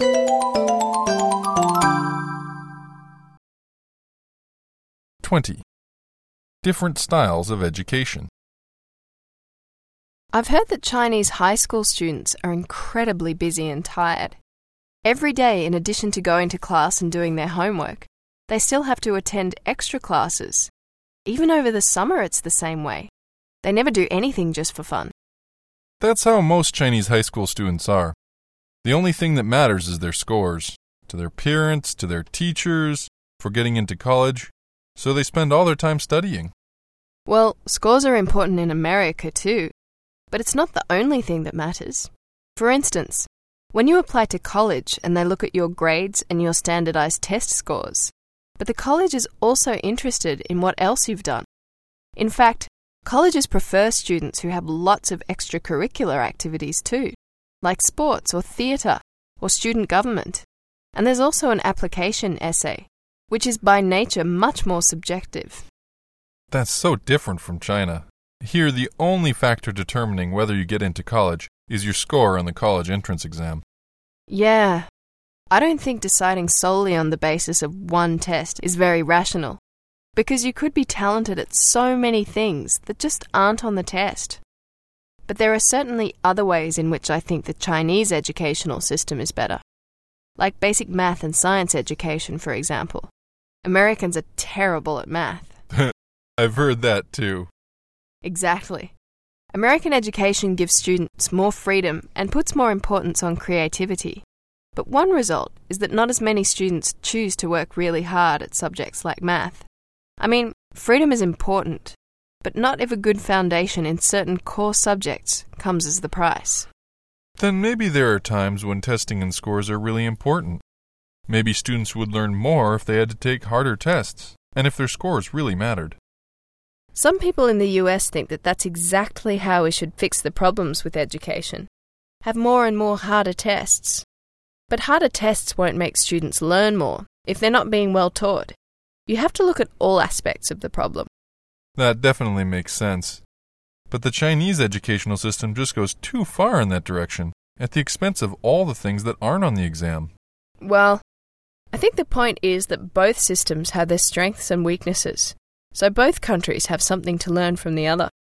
20. Different styles of education. I've heard that Chinese high school students are incredibly busy and tired. Every day, in addition to going to class and doing their homework, they still have to attend extra classes. Even over the summer, it's the same way. They never do anything just for fun. That's how most Chinese high school students are. The only thing that matters is their scores, to their parents, to their teachers, for getting into college, so they spend all their time studying. Well, scores are important in America too, but it's not the only thing that matters. For instance, when you apply to college and they look at your grades and your standardized test scores, but the college is also interested in what else you've done. In fact, colleges prefer students who have lots of extracurricular activities too, like sports or theatre or student government. And there's also an application essay, which is by nature much more subjective. That's so different from China. Here, the only factor determining whether you get into college is your score on the college entrance exam. Yeah. I don't think deciding solely on the basis of one test is very rational, because you could be talented at so many things that just aren't on the test. But there are certainly other ways in which I think the Chinese educational system is better, like basic math and science education, for example. Americans are terrible at math. I've heard that too. Exactly. American education gives students more freedom and puts more importance on creativity. But one result is that not as many students choose to work really hard at subjects like math. I mean, freedom is important, but not if a good foundation in certain core subjects comes as the price. Then maybe there are times when testing and scores are really important. Maybe students would learn more if they had to take harder tests, and if their scores really mattered. Some people in the US think that that's exactly how we should fix the problems with education. Have more and more harder tests. But harder tests won't make students learn more if they're not being well taught. You have to look at all aspects of the problem. That definitely makes sense. But the Chinese educational system just goes too far in that direction, at the expense of all the things that aren't on the exam. Well, I think the point is that both systems have their strengths and weaknesses, so both countries have something to learn from the other.